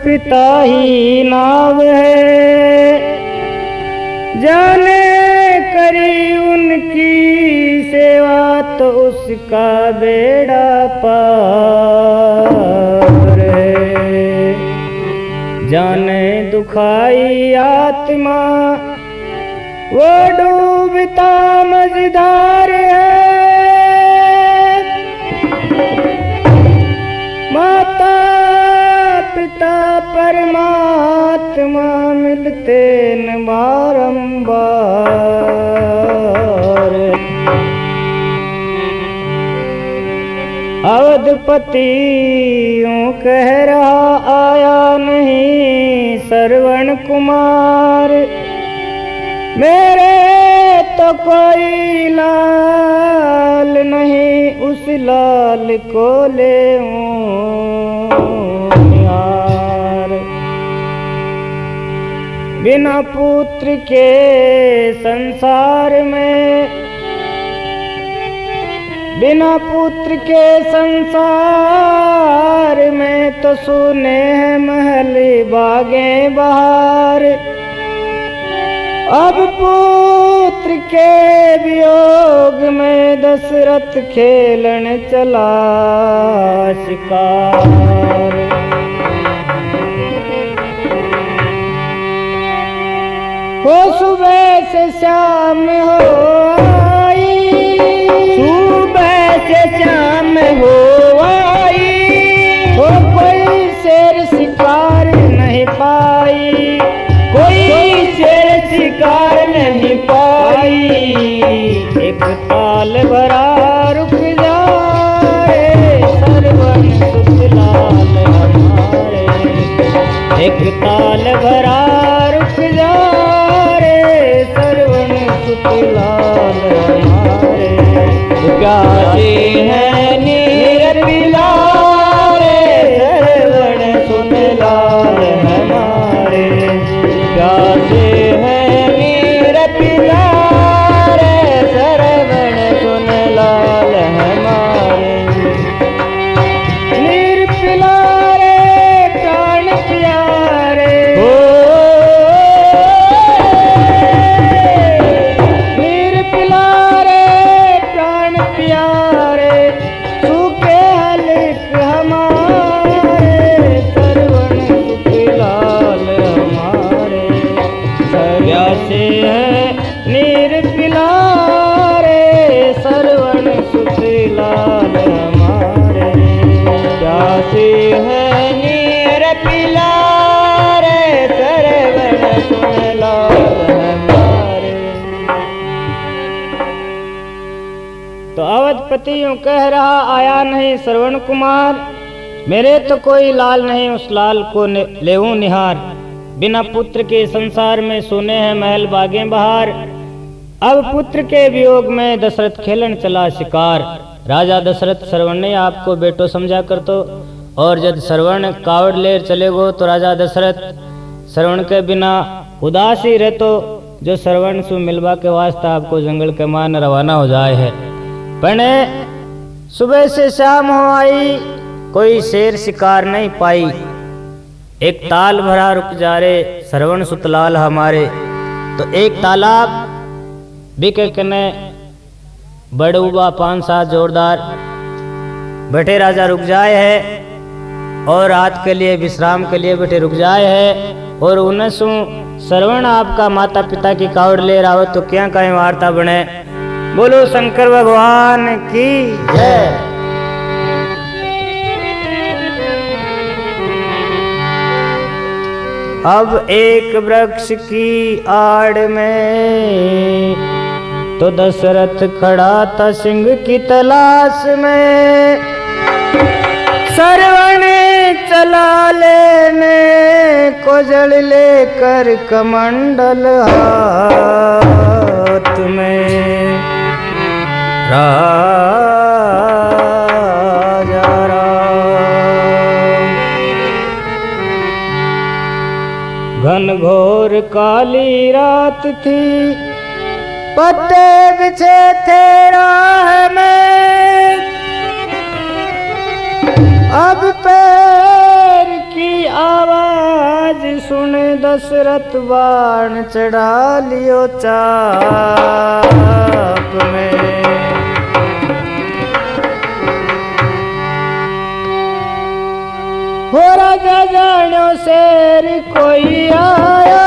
पिता ही नाव है, जाने करी उनकी सेवा तो उसका बेड़ा पार है। जाने दुखाई आत्मा वो डूबता मझधार है। माता पिता परमात्मा मिलते न बारंबार। अवधपति यूं कह रहा आया नहीं श्रवण कुमार, मेरे तो कोई लाल नहीं उस लाल को ले यार। बिना पुत्र के संसार में, बिना पुत्र के संसार में तो सुने हैं महल बागे बहार। अब पुत्र के वियोग में दशरथ खेलन चला शिकार। हो सुबह से शाम हो आई, सुबह से शाम हो आई, हो कोई शेर शिकार नहीं पाई, कोई शेर शिकार नहीं पाई। एक ताल भरा रुक जाए सरवन सुतलाल हमारे, एक ताल भरा रुक जाए सरवन सुतलाल हमारे। प्यासे हैं नीर पिलारे सरवन सुतलाल हमारे, प्यासे हैं नीर पिलारे सरवन सुतलाल हमारे। नीर पिलारे प्राण प्यारे हो, नीर पिलारे प्राण प्यारे, सूखे हल्क हमारे सरवन सुतलाल हमारे। प्यासे हैं नीर पिलारे सरवन सुतलाल हमारे, प्यासे हैं नीर पिलारे सरवन सुतलाल हमारे। तो अवधपति यूं कह रहा आया नहीं श्रवण कुमार, मेरे तो कोई लाल नहीं उस लाल को लेऊं निहार। बिना पुत्र के संसार में सोने हैं महल बागे बहार। अब पुत्र के वियोग में दशरथ खेलन चला शिकार। राजा दशरथ श्रवण ने आपको बेटो समझा कर तो, और जब श्रवण कावड़ लेर चले गो तो राजा दशरथ श्रवण के बिना उदास ही रहतो, जो श्रवण सु मिलवा के वास्ते आपको जंगल के मान रवाना हो जाए है। पने सुबह से शाम हो आई, कोई शेर शिकार नहीं पाई। एक ताल भरा रुक जा रे श्रवण सुतलाल हमारे। तो एक तालाब बिके कने बड़े उबा 5-7 जोरदार बैठे राजा रुक जाए है, और रात के लिए विश्राम के लिए बैठे रुक जाए है। और उन्हें सु श्रवण आपका माता पिता की कावड़ ले रावत तो क्या कहीं वार्ता बने। बोलो शंकर भगवान की जय। अब एक वृक्ष की आड़ में तो दशरथ खड़ा था सिंह की तलाश में। श्रवण चला लेने को जल लेकर कमंडल हाथ में। राजा राम घन घोर काली रात थी, पत्ते बिछे थे राह में। अब पैर की आवाज आवाज सुन दशरथ बाण चढ़ा लियो चाप में। हो राजा जानो शेर कोई आया,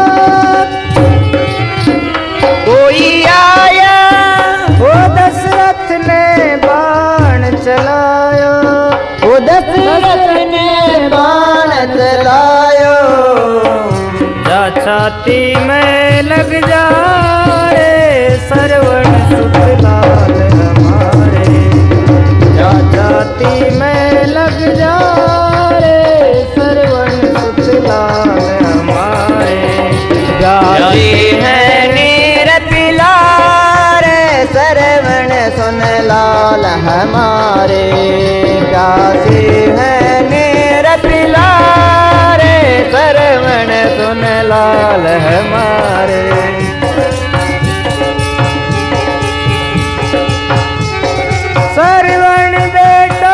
कोई आया। वो दशरथ ने बाण चलायो, वो दशरथ ने बाण चलायो। जा छाती में लग जा रे सरवण सुत लाल हमारे, जा छाती में लग जा रे सरवण सुत लाल हमारे। प्यारी है नीर पिलारे सरवण सुन लाल हमारे। प्यासी है नीर पिलारे सरवण सुन लाल हमारे। सरवण बेटा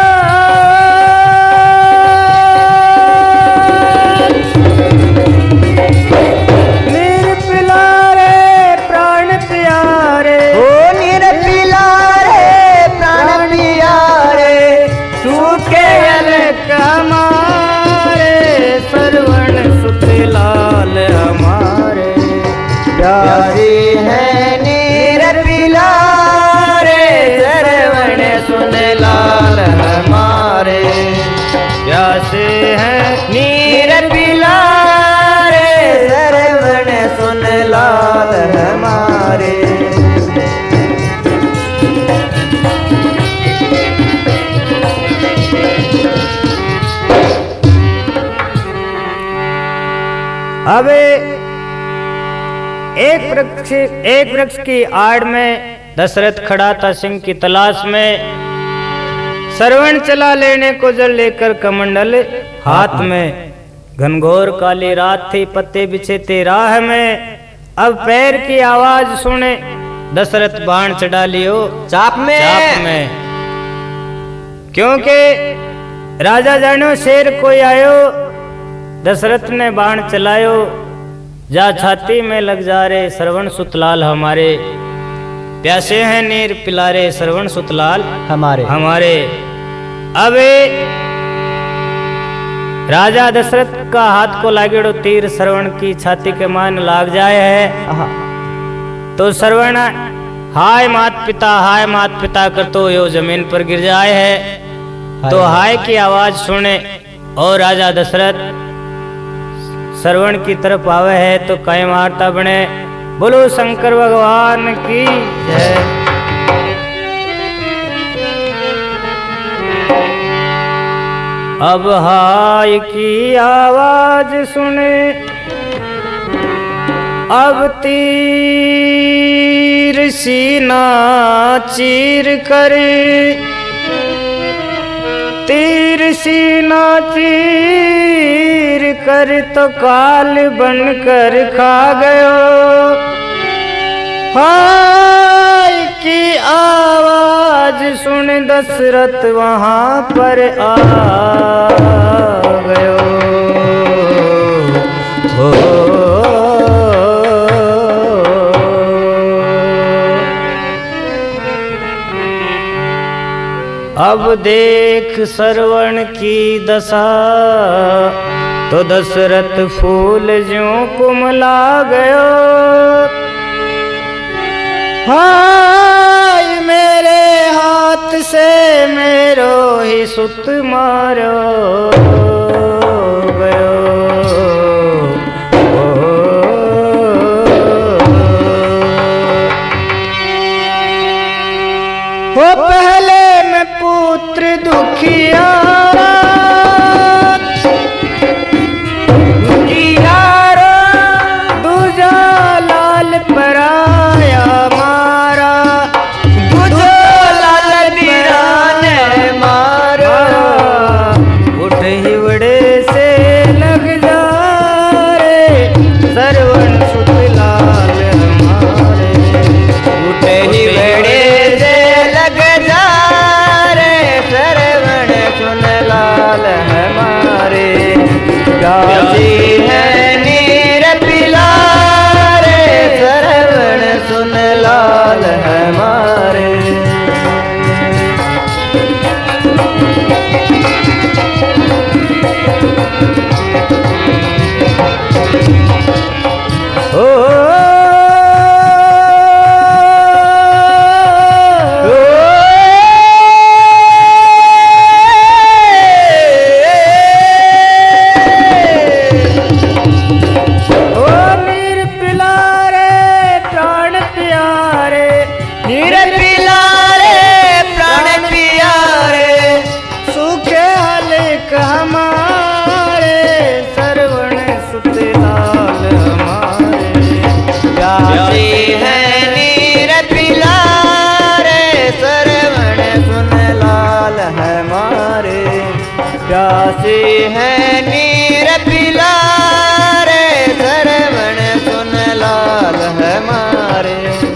नीर पिलारे प्राण प्यारे, ओ नीर पिलारे प्राण प्यारे। सूखे अलग हमारे सरवण सुत लाल हमारे। प्यारी है नीर पिलारे सरवण सुन लाल हमारे। प्यासे हैं नीर पिलारे सरवण सुन लाल हमारे। अब एक वृक्ष की आड़ में दशरथ खड़ा था सिंह की तलाश में। सरवण चला लेने को जल लेकर कमंडल हाथ में। घनघोर काली रात थी, पत्ते बिछे थे राह में। अब पैर की आवाज सुने दशरथ बाण चढ़ा लियो चाप में। क्योंकि राजा जानो शेर कोई आयो, दशरथ ने बाण चलायो। जा छाती में लग जा रे सरवण सुतलाल हमारे। प्यासे हैं नीर पिलारे सरवण सुतलाल हमारे। अब राजा दशरथ का हाथ को लागेड़ो तीर सरवण की छाती के मान लाग जाए है। तो सरवण हाय मात पिता करतो यो जमीन पर गिर जाए है। तो हाय की आवाज सुने और राजा दशरथ सरवण की तरफ आवे है तो कई मारता बने। बोलो शंकर भगवान की जय। अब हाय की आवाज सुने, अब तीर सीना चीर करे, तीर सीना चीर कर तो काल बनकर खा गयो। हाय की आवाज सुन दशरथ वहां पर आ गयो। हो अब देख सरवण की दशा, तो दशरथ फूल ज्यों कुमला गयो। हाय मेरे हाथ से मेरो ही सुत मारो गयो। वो पहले में पुत्र दुखियारा, दूजा लाल पराया मारा, दूजा लाल बिराने मारा। उठ हिवड़े से लग जा रे सरवण सुत लाल हमारे। उठ हिवड़े से लग जा रे सरवण सुन प्यासी है नीर पिला रे श्रवण सुन लाल हमारे।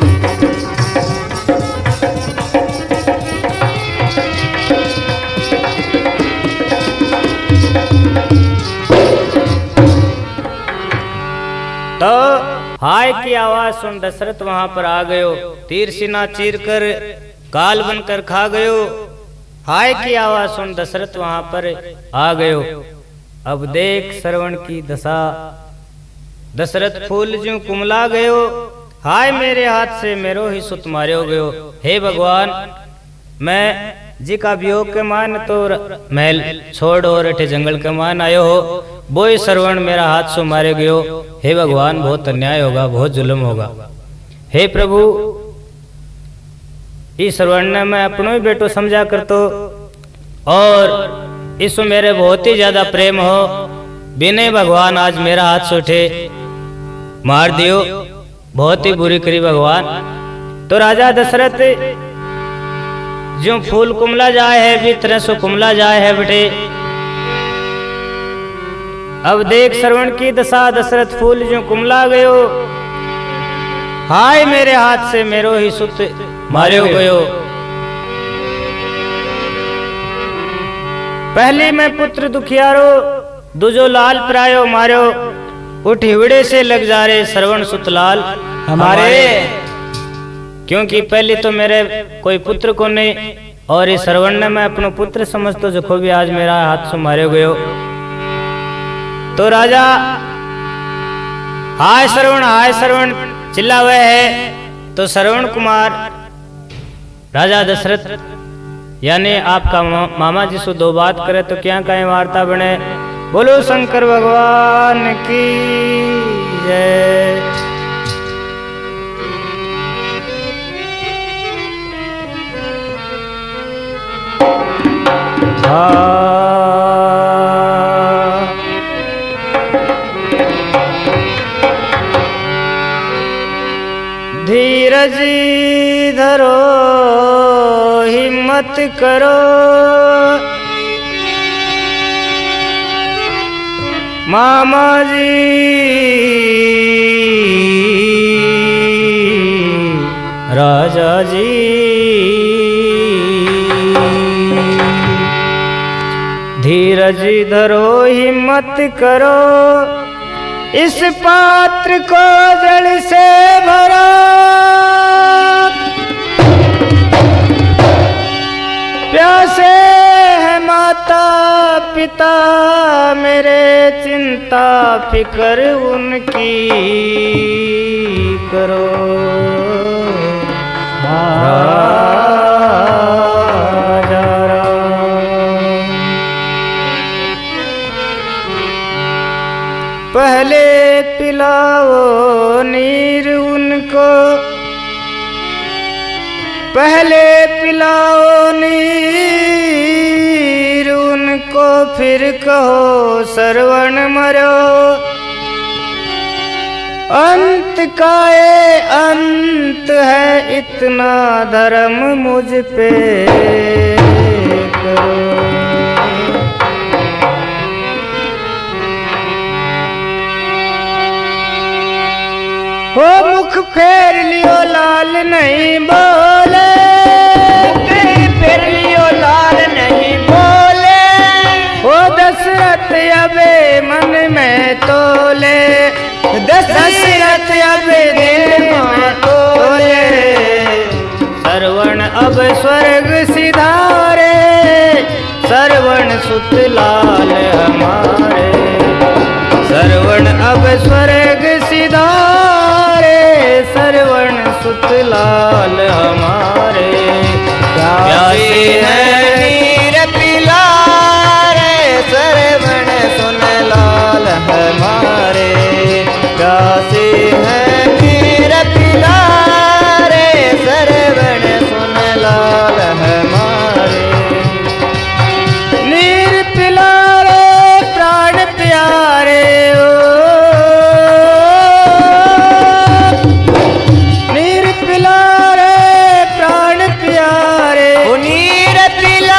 तो हाय की आवाज सुन दशरथ वहां पर आ गयो, तीर सीना चीर कर काल बनकर खा गयो। हाय की आवाज सुन दशरथ वहां पर आ गयो। अब देख श्रवण की दशा, दशरथ फूल ज्यों कुमला गयो। हाय मेरे हाथ से मेरो ही सुत मार्यो गयो। हे भगवान, मैं जी का वियोग के मान तो महल छोड़ और अठे जंगल के मान आयो हो, वो ही श्रवण मेरा हाथ से मारे गयो। हे भगवान, बहुत अन्याय होगा, बहुत जुल्म होगा। हे प्रभु, इस श्रवण ने मैं अपनो ही बेटो समझा कर तो, और इसमें मेरे बहुत ही ज्यादा प्रेम हो, बिने भगवान आज मेरा हाथ से उठे मार दियो, बहुत ही बुरी करी भगवान। तो राजा दशरथ जो फूल कुमला जाए है भी तरह से कुमला जाए है बेटे। अब देख श्रवण की दशा, दशरथ फूल जो कुमला गयो। हाय मेरे हाथ से मेरो ही सुत मार्यो गयो। पहली मैं पुत्र दुखियारो, दूजो लाल प्रायो मार्यो। उठ हिवड़े से लग जा रे श्रवण सुत लाल हमारे। क्योंकि पहले तो मेरे कोई पुत्र को नहीं, और इस श्रवण ने मैं अपनो पुत्र समझतो जो भी आज मेरा हाथ से मार्यो गयो। तो राजा हाय श्रवण चिल्लावे है। तो श्रवण कुमार राजा दशरथ यानी आपका मामा जी से दो बात करे तो क्या कहीं वार्ता बने। बोलो शंकर भगवान की जय। धीरज धरो हिम्मत करो, मामा जी राजा जी। धीरज धरो हिम्मत करो, इस पात्र को जल से भरो। प्यासे है माता पिता मेरे, चिंता फिकर उनकी करो। पहले पिलाओ नीर उनको, पहले पिलाओ नीर उनको, फिर कहो श्रवण मरो। अंत का ये अंत है, इतना धर्म मुझ पे करो। हो मुख फेर लियो लाल नहीं बोले, फेर लियो लाल नहीं बोले। हो दशरथ अबे मन में तोले, दशरथ अबे दिल में तोले। श्रवण अब स्वर्ग सिधारे, श्रवण सुत लाल हमारे। श्रवण अब स्वर्ग सिधारे, श्रवण सुत लाल हमारे। प्यासे है नीर पिला रे श्रवण सुन लाल हमारे। प्यासे है नीर पिला रे श्रवण सुन लाल हमारे। नीर पिला रे प्राण प्यारे, नीर पिला रे प्राण प्यारे। नीर पिला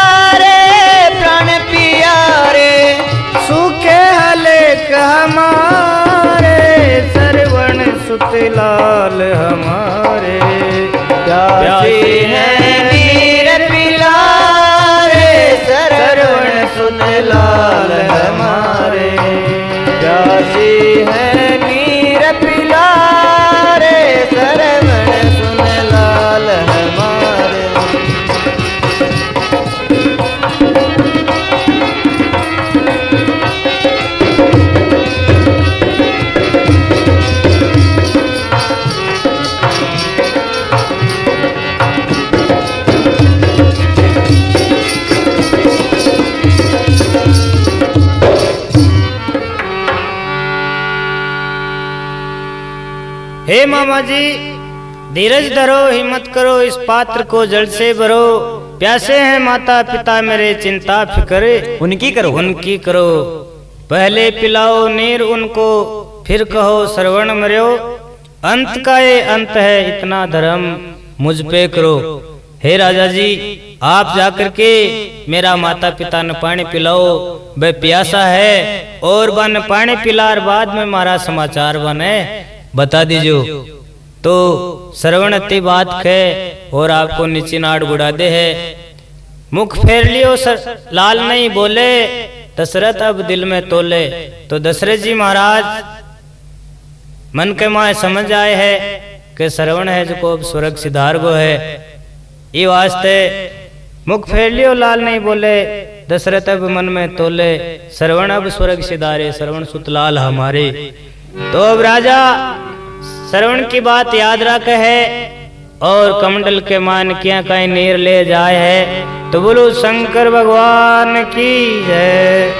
हे मामा जी धीरज धरो, हिम्मत करो, इस पात्र को जल से भरो। प्यासे हैं माता पिता मेरे, चिंता फिक्र उनकी करो, उनकी करो। पहले पिलाओ नीर उनको, फिर कहो श्रवण मर्यो। अंत का ये अंत है, इतना धर्म मुझ पे करो। हे राजा जी आप जाकर के मेरा माता पिता ने पानी पिलाओ, वह प्यासा है। और बन पानी पिलार बाद में मारा समाचार बने बता दीजियो। तो श्रवण अति बात खे और आपको नीचे नाड़ गुड़ा दे है। मुख फेर लियो लाल नहीं बोले, दशरथ अब दिल में तोले। तो दशरथ जी महाराज मन के माए समझ आए है कि श्रवण है जो को अब स्वर्ग सिधार गो है। ये वास्ते मुख फेर लियो लाल नहीं बोले, दशरथ अब मन में तोले। श्रवण अब स्वर्ग सिधारे, श्रवण सुतलाल हमारे। तो अब राजा श्रवण की बात याद रख है और कमंडल के मान किया कहीं नीर ले जाए है। तो बोलो शंकर भगवान की जय।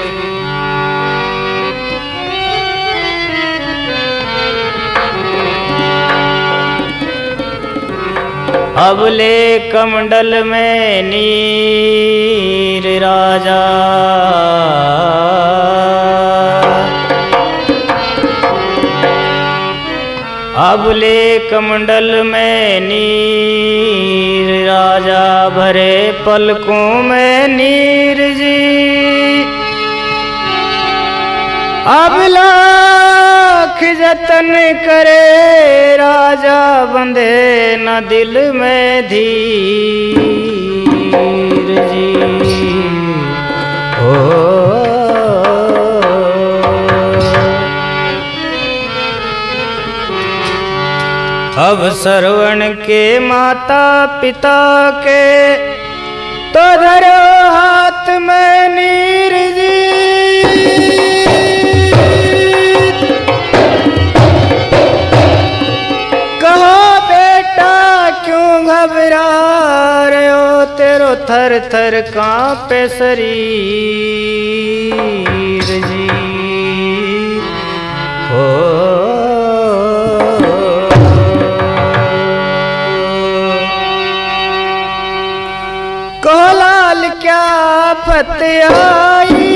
अब ले कमंडल में नीर राजा, अब ले कमंडल में नीर राजा, भरे पलकों में नीर जी। अब लाख जतन करे राजा, बंधे न दिल में धीर जी। ओ अब श्रवण के माता पिता के, तो धरो हाथ में नीर जी। कहो बेटा क्यों घबरा रहे हो, तेरो थर थर कांपे शरीर जी। ओ लाल क्या आफत आई,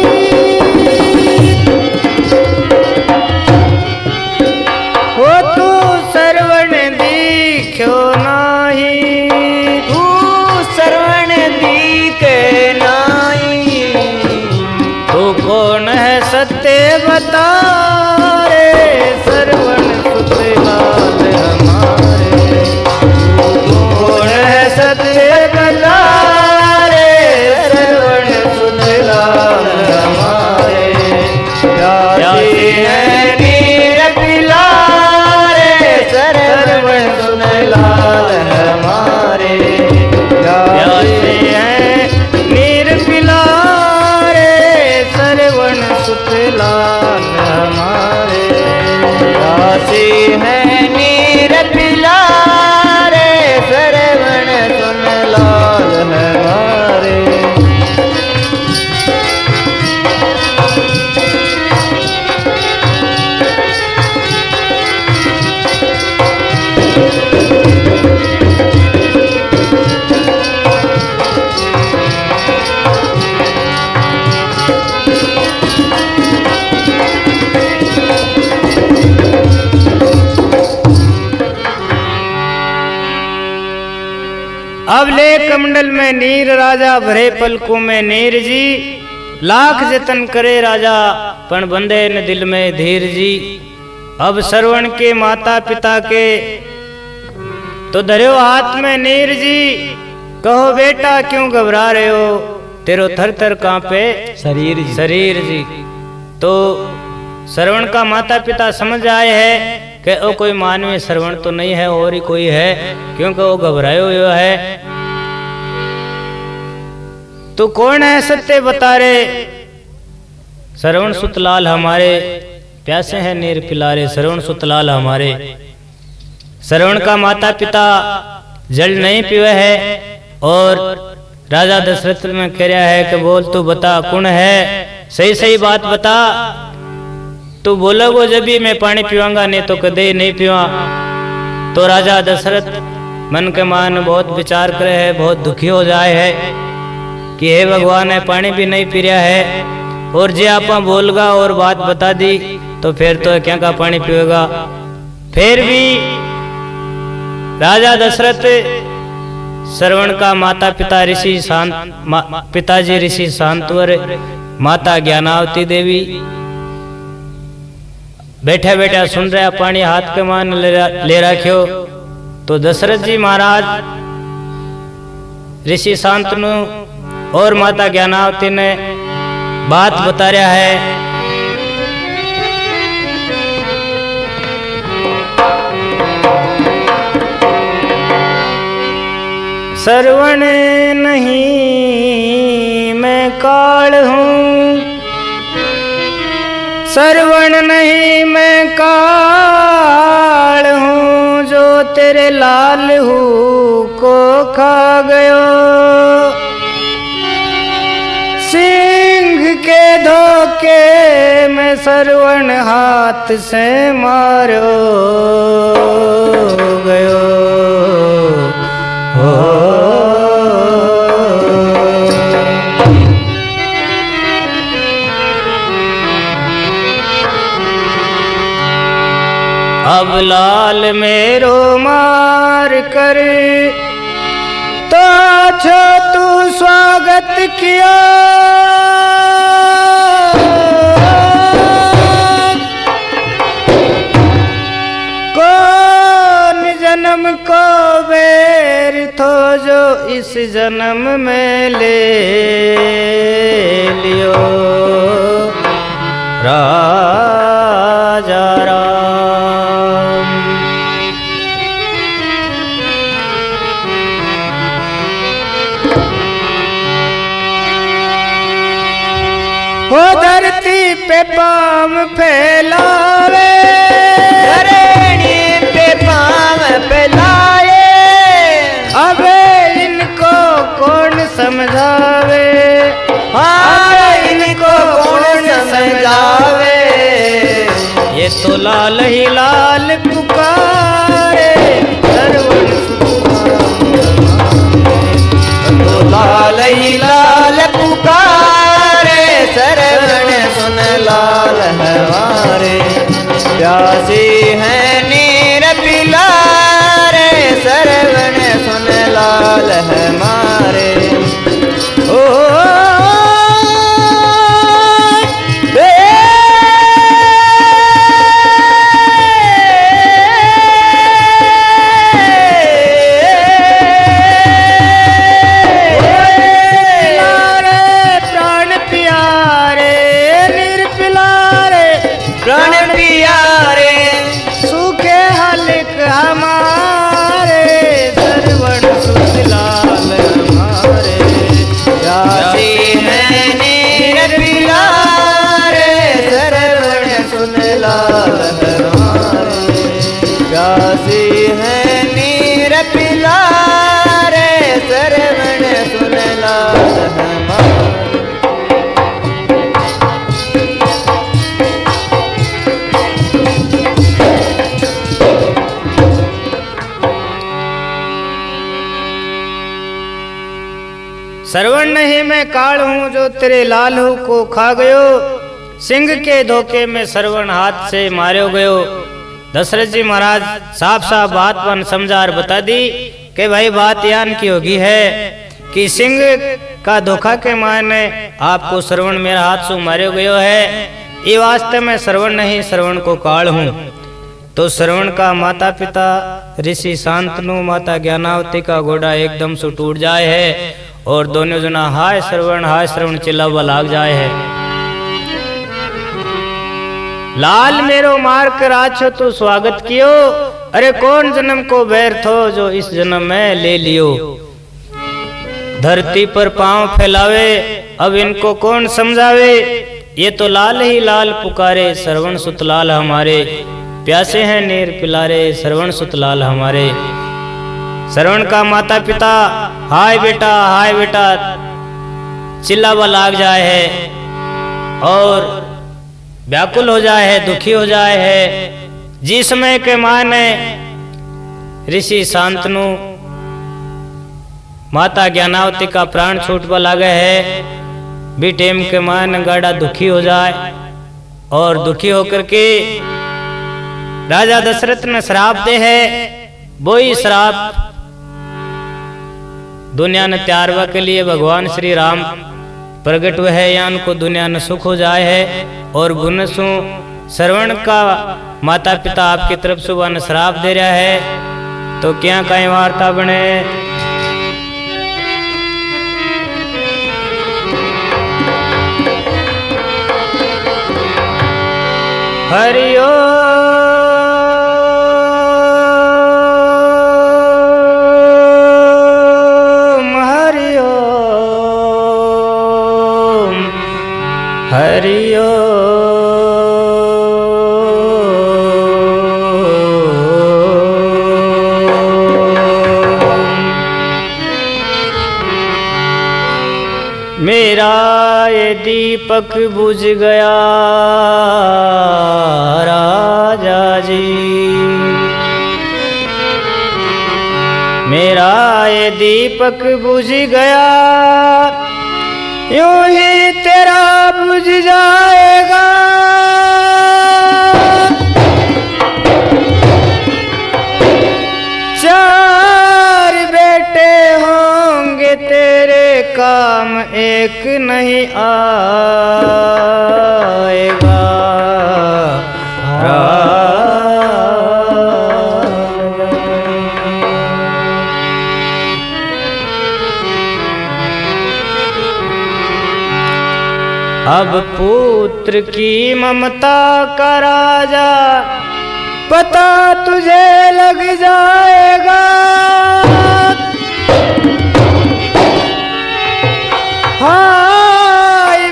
हो तू श्रवण दीख्यो नाही, तू श्रवण दीखे नाही। तू कौन है सत्य बता रे, श्रवण सुतलाल हमारे। तू कौन है सत्य बता अब ले कमंडल में नीर राजा, भरे पलकों में नीर जी। लाख जतन करे राजा, पण बंदे न दिल में धीर जी। अब श्रवण के माता पिता के, तो धर्यो हाथ में नीर जी। कहो बेटा क्यों घबरा रहे हो, तेरो थर थर कांपे शरीर जी। तो श्रवण का माता पिता समझ आए है कि वो कोई मानवीय श्रवण तो नहीं है और ही कोई है, क्योंकि वो घबराए हुए है। तो कौन है सत्य बता रे, श्रवण सुतलाल हमारे। प्यासे हैं नीर पिलारे, श्रवण सुतलाल हमारे। श्रवण का माता पिता जल नहीं पीवे है और राजा दशरथ में कह रहा है कि बोल तू बता कौन है, सही सही बात बता। तू बोलोगो जब भी मैं पानी पीवांगा, नहीं तो कदे नहीं पीवा। तो राजा दशरथ मन के मान बहुत विचार करे है, बहुत दुखी हो जाए है कि हे भगवान है पानी भी नहीं पी रहा है, और जे आपा बोलगा और बात बता दी तो फिर तो क्या का पानी पिएगा। फिर भी राजा दशरथ श्रवण का माता पिता ऋषि पिताजी ऋषि शांतवर, माता ज्ञानावती देवी बैठा बैठा सुन रहा, पानी हाथ के मान ले रखियो। तो दशरथ जी महाराज ऋषि शांतनु और माता ज्ञानावती ने बात बता रहा है। श्रवण नहीं मैं काल हूँ, श्रवण नहीं मैं काल हूँ, जो तेरे लाल हूँ को खा गयो। सिंह के धोखे में श्रवण हाथ से मारो गयो। अब लाल मेरो मार कर तो छो तू स्वागत किया, कौन जन्म को बेर थो जो इस जन्म में ले लियो। राजा राम वो धरती पे पाम फैलावे, धरणी पे पाम फैलाए, अब इनको कौन समझावे। हाँ इनको कौन समझावे। ये तो लाल ही लाल पुकारे, श्रवण तो लाल ही लाल पुकारे, श्रवण सुन लाल हमारे। प्यासी है नीर पिलारे, श्रवण सुन लाल हमारे। ओ श्रवण नहीं मैं काल हूँ जो तेरे लाल हूँ को खा गयो। सिंह के धोखे में श्रवण हाथ से मारो गयो। दशरथ जी महाराज साफ साफ बात बन समझार बता दी कि भाई बात यान की होगी है कि सिंह का धोखा के माने आपको श्रवण मेरा हाथ से मारो गयो है। ये वास्तव में श्रवण नहीं, श्रवण को काल हूँ। तो श्रवण का माता पिता ऋषि शांतनु माता ज्ञानावती का घोड़ा एकदम से टूट जाए है और दोनों जना हाय श्रवण चिल्लावा लाग जाए है। लाल मेरो मार कर आछो तो स्वागत कियो, अरे कौन जन्म को बैर थो जो इस जन्म में ले लियो। धरती पर पांव फैलावे अब इनको कौन समझावे। ये तो लाल ही लाल पुकारे श्रवण सुत लाल हमारे। प्यासे हैं नीर पिलारे श्रवण सुत लाल हमारे। श्रवण का माता पिता हाय बेटा चिल्लावा लाग जाए है और व्याकुल हो जाए है, दुखी हो जाए है। जिस समय के माँ ने ऋषि शांतनु माता ज्ञानावती का प्राण छूटवा लागे है। भी टेम के मान गाड़ा दुखी हो जाए और दुखी होकर के राजा दशरथ ने श्राप दे है। वो ही श्राप दुनिया ने त्यारवा के लिए भगवान श्री राम प्रकट हुए है या उनको दुनिया में सुख हो जाए है। और गुनसु श्रवण का माता पिता आपकी तरफ से वन श्राप दे रहा है। तो क्या कहीं वार्ता बने। हरिओ हरिओ मेरा ये दीपक बुझ गया राजा जी, मेरा ये दीपक बुझ गया, यूं ही तेरा बुझ जाएगा। चार बेटे होंगे तेरे काम एक नहीं आएगा। अब पुत्र की ममता का राजा पता तुझे लग जाएगा। हाय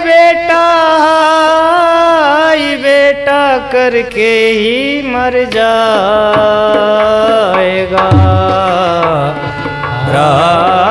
बेटा करके ही मर जाएगा।